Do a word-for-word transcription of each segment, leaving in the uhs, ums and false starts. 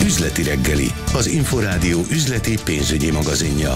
Üzleti reggeli, az Inforádió üzleti pénzügyi magazinja.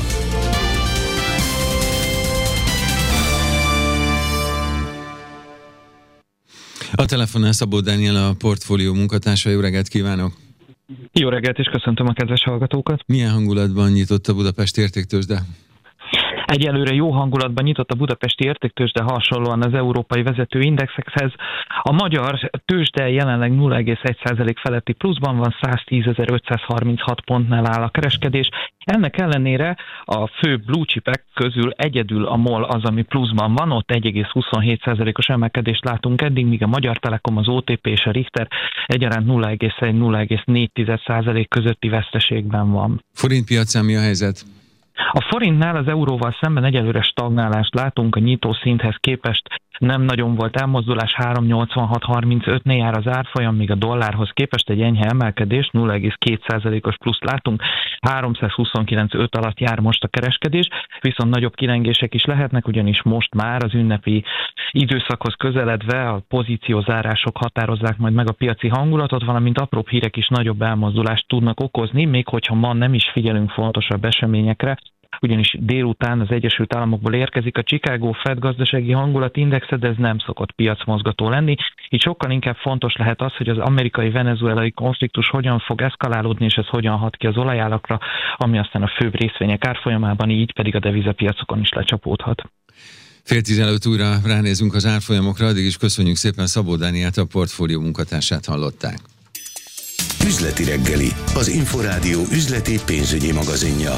A telefonon Szabó Dániel, a portfólió munkatársa. Jó reggelt kívánok! Jó reggelt, és köszöntöm a kedves hallgatókat! Milyen hangulatban nyitott a Budapesti Értéktőzsde? Egyelőre jó hangulatban nyitott a Budapesti Értéktőzsde, hasonlóan az európai vezető indexekhez. A magyar tőzsde jelenleg nulla egész egy százalék feletti pluszban van, száztízezer-ötszázharminchat pontnál áll a kereskedés. Ennek ellenére a fő blue chipek közül egyedül a MOL az, ami pluszban van, ott egy egész huszonhét százalékos emelkedést látunk eddig, míg a Magyar Telekom, az o té pé és a Richter egyaránt nulla egész egy - nulla egész négy százalék közötti veszteségben van. Forintpiacán mi a helyzet? A forintnál az euróval szemben egyelőre stagnálást látunk, a nyitó szinthez képest nem nagyon volt elmozdulás, három nyolcvanhat harmincötnél jár az árfolyam, míg a dollárhoz képest egy enyhe emelkedés, nulla egész két százalékos pluszt látunk, háromszázhuszonkilenc egész öt alatt jár most a kereskedés, viszont nagyobb kilengések is lehetnek, ugyanis most már az ünnepi időszakhoz közeledve a pozíciózárások határozzák majd meg a piaci hangulatot, valamint apróbb hírek is nagyobb elmozdulást tudnak okozni, még hogyha ma nem is figyelünk fontosabb eseményekre, ugyanis délután az Egyesült Államokból érkezik a Chicago Fed gazdasági hangulatindexe, de ez nem szokott piacmozgató lenni. Így sokkal inkább fontos lehet az, hogy az amerikai-venezuelai konfliktus hogyan fog eszkalálódni, és ez hogyan hat ki az olajárakra, ami aztán a főbb részvények árfolyamában, így pedig a devizapiacokon is lecsapódhat. Fél tizenöt újra ránézünk az árfolyamokra, addig is köszönjük szépen Szabó Dánielt, a portfólió munkatársát hallották. Üzleti reggeli, az Inforádió üzleti pénzügyi magazinja.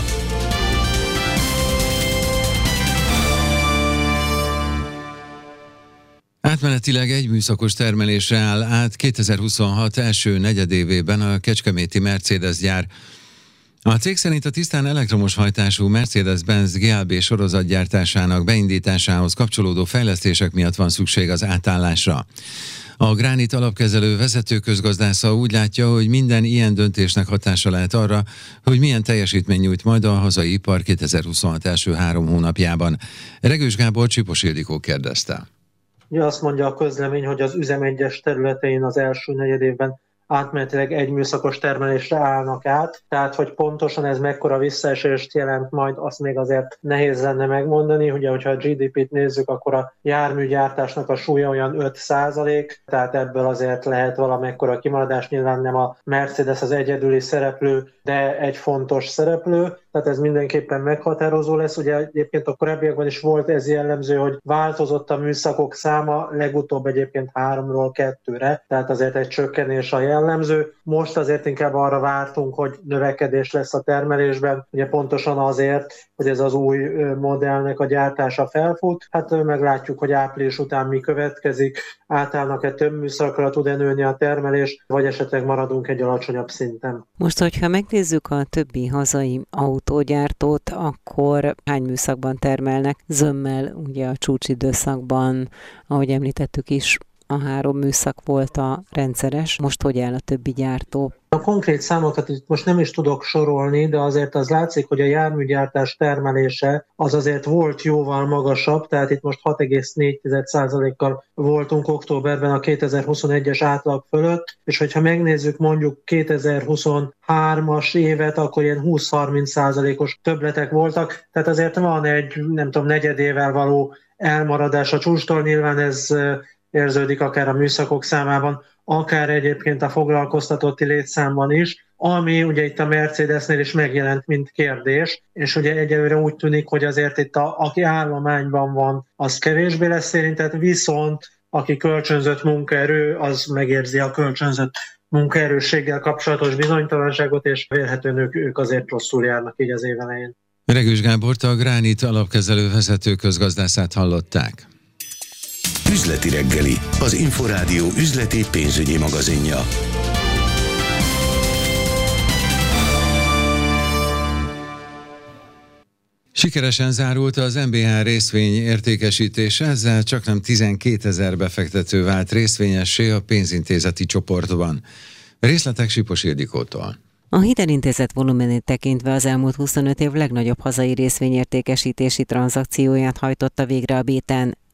Átmenetileg egy műszakos termelésre áll át kétezer-huszonhat első negyedévében a kecskeméti Mercedes gyár. A cég szerint a tisztán elektromos hajtású Mercedes-Benz gé el bé sorozatgyártásának beindításához kapcsolódó fejlesztések miatt van szükség az átállásra. A Gránit alapkezelő vezető közgazdásza úgy látja, hogy minden ilyen döntésnek hatása lehet arra, hogy milyen teljesítmény nyújt majd a hazai ipar kétezer-huszonhat első három hónapjában. Regős Gábor Csipos Ildikó kérdezte. Ja, azt mondja a közlemény, hogy az üzem egyes területein az első negyedévben átmenetileg egy műszakos termelésre állnak át, tehát hogy pontosan ez mekkora visszaesést jelent majd, azt még azért nehéz lenne megmondani. Ugye, hogyha a gé dé pét nézzük, akkor a járműgyártásnak a súlya olyan öt százalék, tehát ebből azért lehet valamekkora kimaradás, nyilván nem a Mercedes az egyedüli szereplő, de egy fontos szereplő, tehát ez mindenképpen meghatározó lesz. Ugye egyébként a korábbiakban is volt ez jellemző, hogy változott a műszakok száma, legutóbb egyébként háromról kettőre, tehát azért egy csökkenés a jellemző. Most azért inkább arra vártunk, hogy növekedés lesz a termelésben, ugye pontosan azért, hogy ez az új modellnek a gyártása felfut. Hát meglátjuk, hogy április után mi következik, átállnak-e több műszakra, tud-e nőni a termelés, vagy esetleg maradunk egy alacsonyabb szinten. Most, hogyha megnézzük a többi hazai autógyártót, akkor hány műszakban termelnek? Zömmel ugye a csúcsidőszakban, ahogy említettük is, a három műszak volt a rendszeres. Most hogy áll a többi gyártó? A konkrét számokat itt most nem is tudok sorolni, de azért az látszik, hogy a járműgyártás termelése az azért volt jóval magasabb, tehát itt most hat egész négy százalékkal voltunk októberben a kétezer-huszonegyes átlag fölött, és hogyha megnézzük mondjuk kétezer-huszonhármas évet, akkor ilyen húsz-harminc százalékos többletek voltak, tehát azért van egy, nem tudom, negyedével való elmaradás a csúcstól, nyilván ez érződik akár a műszakok számában, akár egyébként a foglalkoztatotti létszámban is, ami ugye itt a Mercedesnél is megjelent, mint kérdés, és ugye egyelőre úgy tűnik, hogy azért itt a, aki állományban van, az kevésbé lesz érintett, viszont aki kölcsönzött munkaerő, az megérzi a kölcsönzött munkaerősséggel kapcsolatos bizonytalanságot, és vélhetően ők, ők azért rosszul járnak így az év elején. Regős Gábort, a Gránit alapkezelő vezető közgazdászát hallották. Üzleti reggeli, az Inforádió üzleti pénzügyi magazinja. Sikeresen zárult az em bé há részvény értékesítése, ezzel csaknem tizenkétezer befektető vált részvényessé a pénzintézeti csoportban. Részletek Sipos Ildikótól. A hitelintézet volumenét tekintve az elmúlt huszonöt év legnagyobb hazai részvényértékesítési tranzakcióját hajtotta végre a Béten.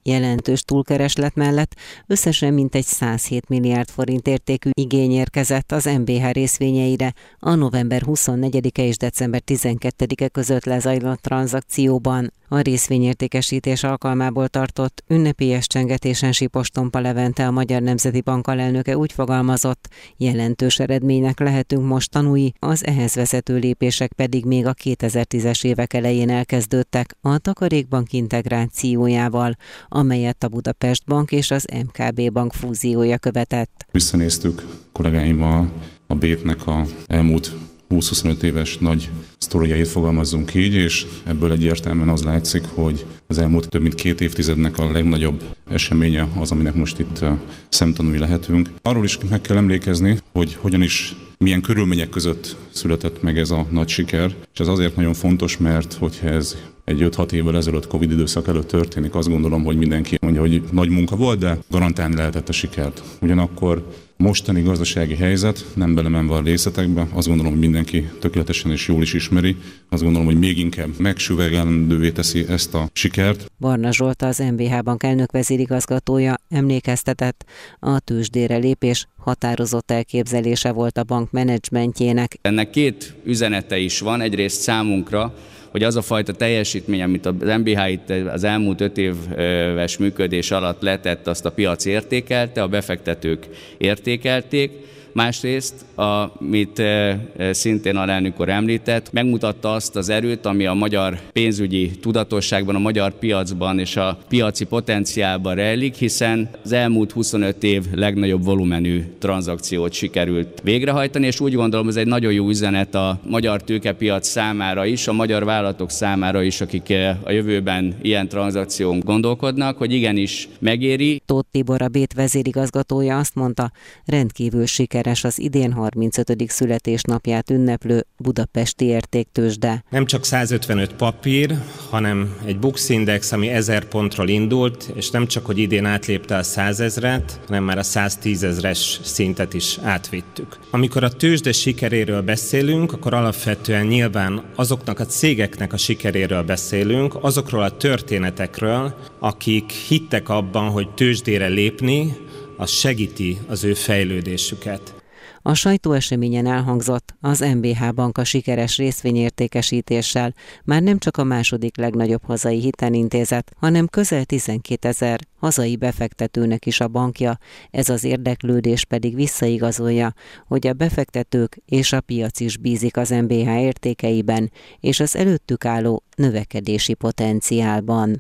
jelentős túlkereslet mellett összesen mintegy százhét milliárd forint értékű igény érkezett az em bé há részvényeire a november huszonnegyedike és december tizenkettedike között lezajlott tranzakcióban. A részvényértékesítés alkalmából tartott ünnepélyes csengetésen Sipos Tompa Levente, a Magyar Nemzeti Bank alelnöke úgy fogalmazott, jelentős eredménynek lehetünk most tanúi, az ehhez vezető lépések pedig még a kétezer-tízes évek elején elkezdődtek a Takarékbank integrációjával, amelyet a Budapest Bank és az em ká bé Bank fúziója követett. Visszanéztük kollégáimmal a bé-nek a elmúlt húsz-huszonöt éves nagy sztoriait, fogalmazzunk így, és ebből egyértelműen az látszik, hogy az elmúlt több mint két évtizednek a legnagyobb eseménye az, aminek most itt szemtanúi lehetünk. Arról is meg kell emlékezni, hogy hogyan is, milyen körülmények között született meg ez a nagy siker, és ez azért nagyon fontos, mert hogyha ez egy öt-hat évvel ezelőtt Covid időszak előtt történik, azt gondolom, hogy mindenki mondja, hogy nagy munka volt, de garantálni lehetett a sikert. Ugyanakkor mostani gazdasági helyzet, nem belemenve a részletekbe, azt gondolom, hogy mindenki tökéletesen és jól is ismeri. Azt gondolom, hogy még inkább megsüvegelendővé teszi ezt a sikert. Barna Zsolt, az em bé há Bank elnök vezérigazgatója emlékeztetett, a tőzsdére lépés határozott elképzelése volt a bank menedzsmentjének. Ennek két üzenete is van, egyrészt számunkra, hogy az a fajta teljesítmény, amit az em bé há itt az elmúlt öt éves működés alatt letett, azt a piac értékelte, a befektetők értékelték. Másrészt, amit szintén alelnök úr említett, megmutatta azt az erőt, ami a magyar pénzügyi tudatosságban, a magyar piacban és a piaci potenciálban rejlik, hiszen az elmúlt huszonöt év legnagyobb volumenű tranzakciót sikerült végrehajtani, és úgy gondolom, ez egy nagyon jó üzenet a magyar tőkepiac számára is, a magyar vállalatok számára is, akik a jövőben ilyen tranzakción gondolkodnak, hogy igenis megéri. Tóth Tibor, a bét vezérigazgatója azt mondta, rendkívül sikeres az idén harmincötödik születésnapját ünneplő budapesti értéktőzsde. Nem csak százötvenöt papír, hanem egy Bux Index, ami ezer pontról indult, és nem csak, hogy idén átlépte a százezret, hanem már a száztízezres szintet is átvittük. Amikor a tőzsde sikeréről beszélünk, akkor alapvetően nyilván azoknak a cégeknek a sikeréről beszélünk, azokról a történetekről, akik hittek abban, hogy tőzsdére lépni, az segíti az ő fejlődésüket. A sajtóeseményen elhangzott, az em bé há Bank a sikeres részvényértékesítéssel már nem csak a második legnagyobb hazai hitelintézet, hanem közel tizenkétezer hazai befektetőnek is a bankja, ez az érdeklődés pedig visszaigazolja, hogy a befektetők és a piac is bízik az em bé há értékeiben és az előttük álló növekedési potenciálban.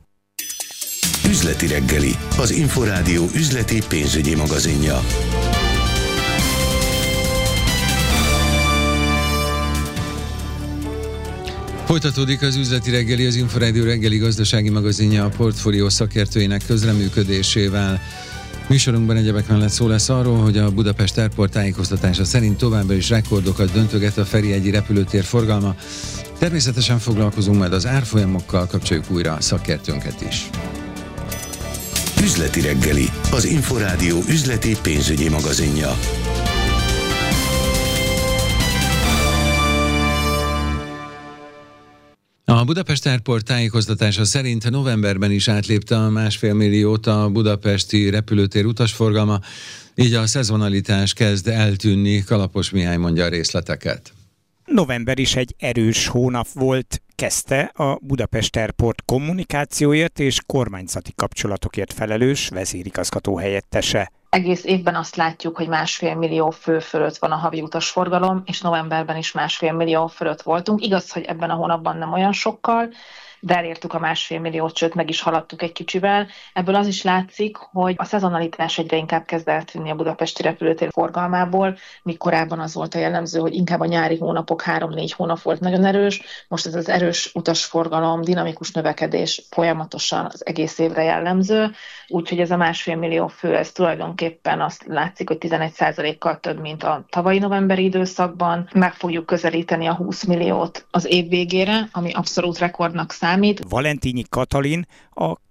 Üzleti reggeli, az Inforádió üzleti pénzügyi magazinja. Folytatódik az üzleti reggeli, az Inforádió reggeli gazdasági magazinja a portfólió szakértőinek közreműködésével. Műsorunkban egyebek mellett szó lesz arról, hogy a Budapest Airport tájékoztatása szerint továbbra is rekordokat döntöget a Ferihegyi repülőtér forgalma. Természetesen foglalkozunk majd az árfolyamokkal, kapcsoljuk újra a szakértőnket is. Üzleti reggeli, az Inforádió üzleti pénzügyi magazinja. A Budapest Airport tájékoztatása szerint novemberben is átlépte a másfél milliót a budapesti repülőtér utasforgalma, így a szezonalitás kezd eltűnni. Kalapos Mihály mondja a részleteket. November is egy erős hónap volt, kezdte a Budapest Airport kommunikációért és kormányzati kapcsolatokért felelős vezérigazgató helyettese. Egész évben azt látjuk, hogy másfél millió fő fölött van a havi utasforgalom, és novemberben is másfél millió fölött voltunk. Igaz, hogy ebben a hónapban nem olyan sokkal, de elértük a másfél milliót, sőt meg is haladtuk egy kicsivel. Ebből az is látszik, hogy a szezonalitás egyre inkább kezd eltűnni a budapesti repülőtér forgalmából, míg korábban az volt a jellemző, hogy inkább a nyári hónapok három-négy hónap volt nagyon erős. Most ez az erős utasforgalom, dinamikus növekedés folyamatosan az egész évre jellemző, úgyhogy ez a másfél millió fő, ez tulajdonképpen azt látszik, hogy tizenegy százalékkal több, mint a tavalyi novemberi időszakban. Meg fogjuk közelíteni a húsz milliót az év végére, ami abszolút rekordnak számít. Valentínyi Katalin, a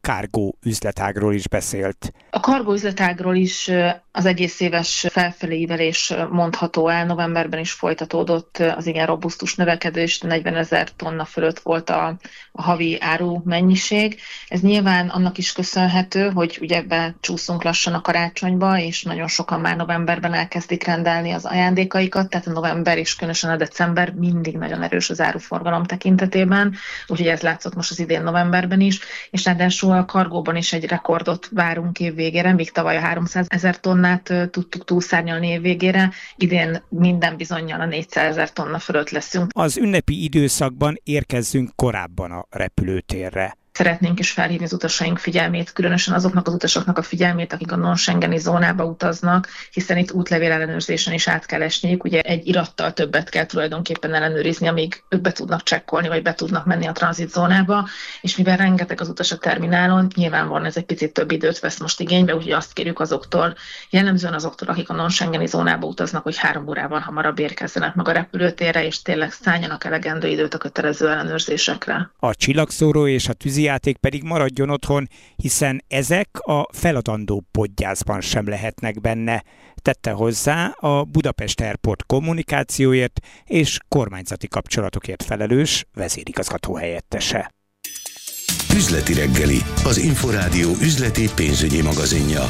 Cargo üzletágról is beszélt. A Cargo üzletágról is az egész éves felfelé ívelés mondható el. Novemberben is folytatódott az igen robusztus növekedés, negyvenezer tonna fölött volt a, a havi áru mennyiség. Ez nyilván annak is köszönhető, hogy ugye becsúszunk lassan a karácsonyba, és nagyon sokan már novemberben elkezdik rendelni az ajándékaikat, tehát a november és különösen a december mindig nagyon erős az áruforgalom tekintetében, úgyhogy ez látszott most az idén novemberben is, és ráadásul a Cargóban is egy rekordot várunk év végére, míg tavaly a háromszázezer tonnát tudtuk túlszárnyalni év végére, idén minden bizonnyal a négyszázezer tonna fölött leszünk. Az ünnepi időszakban érkezzünk korábban a repülőtérre. Szeretnénk is felhívni az utasaink figyelmét, különösen azoknak az utasoknak a figyelmét, akik a non-schengeni zónába utaznak, hiszen itt útlevél ellenőrzésen is át kell esniük. Ugye egy irattal többet kell tulajdonképpen ellenőrizni, amíg ők be tudnak csekkolni, vagy be tudnak menni a tranzitzónába, és mivel rengeteg az utas a terminálon, nyilvánvalóan ez egy picit több időt vesz most igénybe, úgyhogy azt kérjük azoktól, jellemzően azoktól, akik a non-schengeni zónába utaznak, hogy három órával hamarabb érkezzenek meg a repülőtérre, és tényleg szálljanak elegendő időt a kötelező ellenőrzésekre. A csillagszóró és a tűzi játék pedig maradjon otthon, hiszen ezek a feladandó podgyászban sem lehetnek benne, tette hozzá a Budapest Airport kommunikációért és kormányzati kapcsolatokért felelős vezérigazgató helyettese. Üzleti reggeli, az Inforádió üzleti pénzügyi magazinja.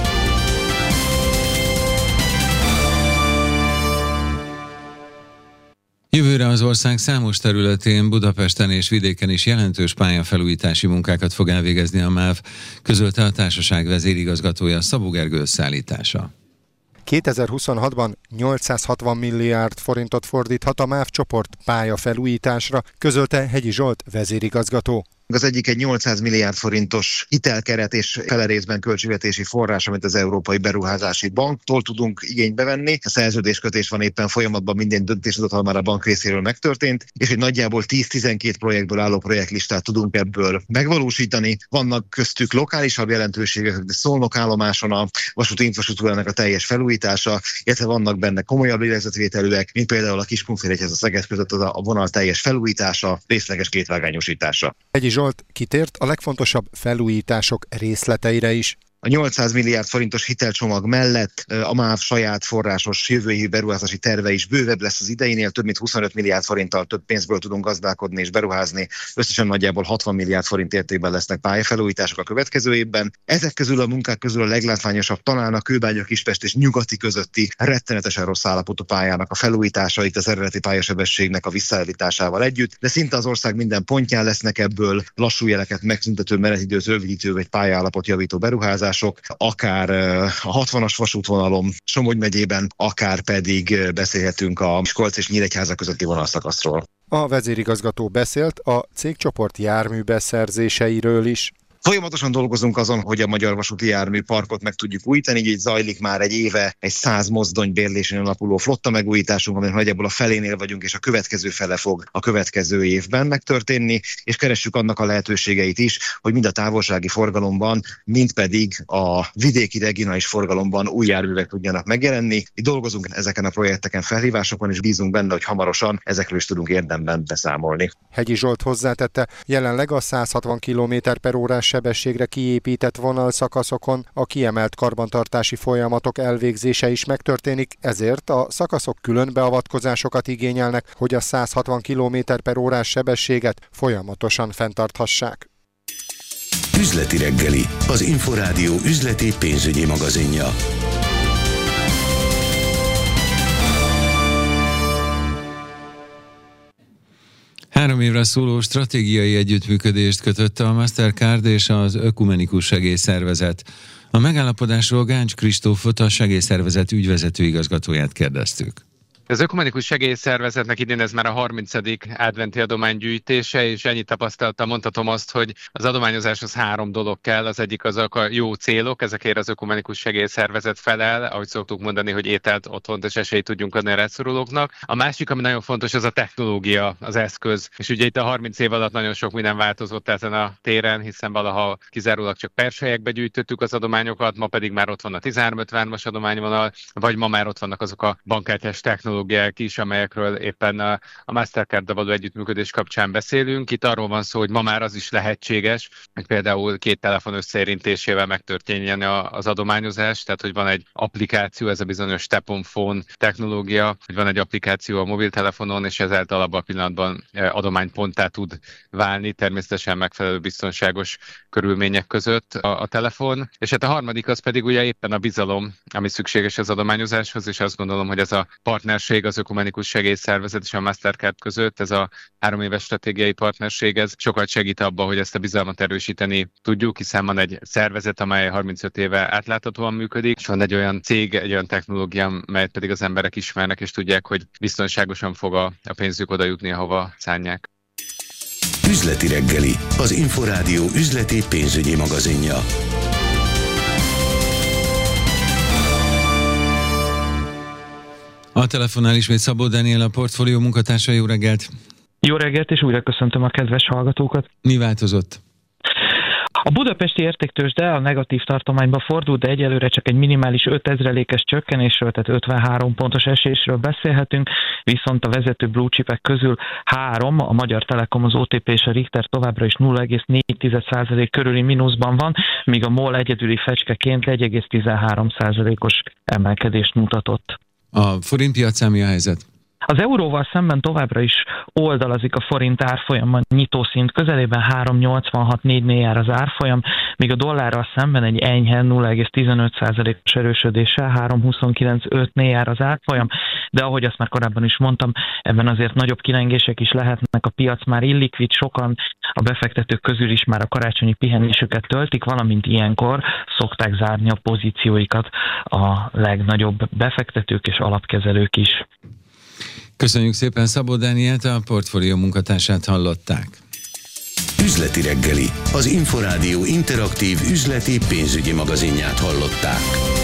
Jövőre az ország számos területén, Budapesten és vidéken is jelentős pályafelújítási munkákat fog elvégezni a MÁV, közölte a társaság vezérigazgatója, Szabó Gergő összeállítása. kétezer-huszonhatban nyolcszázhatvan milliárd forintot fordíthat a MÁV csoport pályafelújításra, közölte Hegyi Zsolt vezérigazgató. Az egyik egy nyolcszáz milliárd forintos hitelkeret és fele részben költségvetési forrás, amit az Európai Beruházási Banktól tudunk igénybe venni. A szerződéskötés van éppen folyamatban, minden döntéshozatal már a bank részéről megtörtént, és egy nagyjából tíz-tizenkét projektből álló projektlistát tudunk ebből megvalósítani. Vannak köztük lokálisabb jelentőségek, de Szolnok állomáson a vasúti infrastruktúrának a teljes felújítása, illetve vannak benne komolyabb lélegzetvételűek, mint például a Kiskunfélegyhez a Szeged között a vonal teljes felújítása, részleges kétvágányosítása. Hegyi Zsolt kitért a legfontosabb felújítások részleteire is. A nyolcszáz milliárd forintos hitelcsomag mellett a MÁV saját forrásos jövő évi beruházási terve is bővebb lesz az ideinél, több mint huszonöt milliárd forinttal több pénzből tudunk gazdálkodni és beruházni. Összesen nagyjából hatvan milliárd forint értékben lesznek pályafelújítások a következő évben. Ezek közül a munkák közül a leglátványosabb talán a Kőbánya-Kispest és Nyugati közötti rettenetesen rossz állapotú pályának a felújítása, itt az eredeti pályasebességnek a visszaállításával együtt, de szinte az ország minden pontján lesznek ebből lassú jeleket megszüntető, menetidőt rövidítő vagy pályállapot javító beruházás, akár a hatvanas vasútvonalon Somogy megyében, akár pedig beszélhetünk a Miskolc és Nyíregyháza közötti vonalszakaszról. A vezérigazgató beszélt a cégcsoport járműbeszerzéseiről is. Folyamatosan dolgozunk azon, hogy a magyar vasúti jármű parkot meg tudjuk újítani, így zajlik már egy éve egy száz mozdony bérlésén alapuló flotta megújításunk, aminek nagyjából a felénél vagyunk, és a következő fele fog a következő évben megtörténni, és keressük annak a lehetőségeit is, hogy mind a távolsági forgalomban, mind pedig a vidéki regionális forgalomban új járművek tudjanak megjelenni. Itt dolgozunk ezeken a projekteken, felhívásokon, és bízunk benne, hogy hamarosan ezekről is tudunk érdemben beszámolni. Hegyi Zsolt hozzátette, jelenleg a száz hatvan kilométer per órás sebességre kiépített vonalszakaszokon a kiemelt karbantartási folyamatok elvégzése is megtörténik, ezért a szakaszok külön beavatkozásokat igényelnek, hogy a száz hatvan kilométer per órás sebességet folyamatosan fenntarthassák. Üzleti reggeli, az Inforádió üzleti pénzügyi magazinja. Három évre szóló stratégiai együttműködést kötött a Mastercard és az Ökumenikus Segélyszervezet. A megállapodásról Gáncs Kristófot, a segélyszervezet ügyvezető igazgatóját kérdeztük. Az Ökumenikus Segélyszervezetnek idén ez már a harmincadik adventi adománygyűjtése, és ennyit tapasztalattal mondhatom azt, hogy az adományozáshoz három dolog kell. Az egyik azok a jó célok, ezekért az Ökumenikus Segélyszervezet felel, ahogy szoktuk mondani, hogy ételt, otthont és esélyt tudjunk adni a rászorulóknak. A másik, ami nagyon fontos, az a technológia, az eszköz. És ugye itt a harminc év alatt nagyon sok minden változott ezen a téren, hiszen valaha kizárólag csak pershelyekbe gyűjtöttük az adományokat, ma pedig már ott van a tizenhárom ötvenös adományvonal, vagy ma már ott vannak azok a bankkártyás technológiák, technológiák is, amelyekről éppen a, a Mastercarddal való együttműködés kapcsán beszélünk. Itt arról van szó, hogy ma már az is lehetséges, hogy például két telefon összeérintésével megtörténjen az adományozás, tehát hogy van egy applikáció, ez a bizonyos tap on phone technológia, hogy van egy applikáció a mobiltelefonon, és ezáltal abban a pillanatban adományponttá tud válni, természetesen megfelelő biztonságos körülmények között a, a telefon. És hát a harmadik az pedig ugye éppen a bizalom, ami szükséges az adományozáshoz, és azt gondolom, hogy ez a partnerség az Ökumenikus Segélyszervezet és a Mastercard között, ez a három éves stratégiai partnerség, ez sokat segít abban, hogy ezt a bizalmat erősíteni tudjuk, hiszen van egy szervezet, amely harmincöt éve átláthatóan működik, és van egy olyan cég, egy olyan technológia, melyet pedig az emberek ismernek, és tudják, hogy biztonságosan fog a, a pénzük oda jutni, ahova szánják. Üzleti reggeli, az Inforádió üzleti pénzügyi magazinja. A telefonnál ismét Szabó Dániel, a Portfólió munkatársa. Jó reggelt! Jó reggelt, és újra köszöntöm a kedves hallgatókat! Mi változott? A budapesti értéktőzsde a negatív tartományba fordult, de egyelőre csak egy minimális ötezrelékes csökkenésről, tehát ötvenhárom pontos esésről beszélhetünk, viszont a vezető blue chipek közül három, a Magyar Telekom, az o té pé és a Richter továbbra is nulla egész négy százalék körüli mínuszban van, míg a MOL egyedüli fecskeként egy egész tizenhárom százalékos emelkedést mutatott. A forint piacán mi a helyzet? Az euróval szemben továbbra is oldalazik a forint árfolyama, nyitószint közelében három egész nyolcvanhat négynél jár az árfolyam, míg a dollárral szemben egy enyhe nulla egész tizenöt százalékos erősödéssel három egész huszonkilenc ötnél jár az árfolyam, de ahogy azt már korábban is mondtam, ebben azért nagyobb kilengések is lehetnek, a piac már illikvid, sokan a befektetők közül is már a karácsonyi pihenésüket töltik, valamint ilyenkor szokták zárni a pozícióikat a legnagyobb befektetők és alapkezelők is. Köszönjük szépen Szabó Dánielt, a Portfólió munkatársát hallották. Üzleti reggeli, az Inforádió interaktív üzleti pénzügyi magazinját hallották.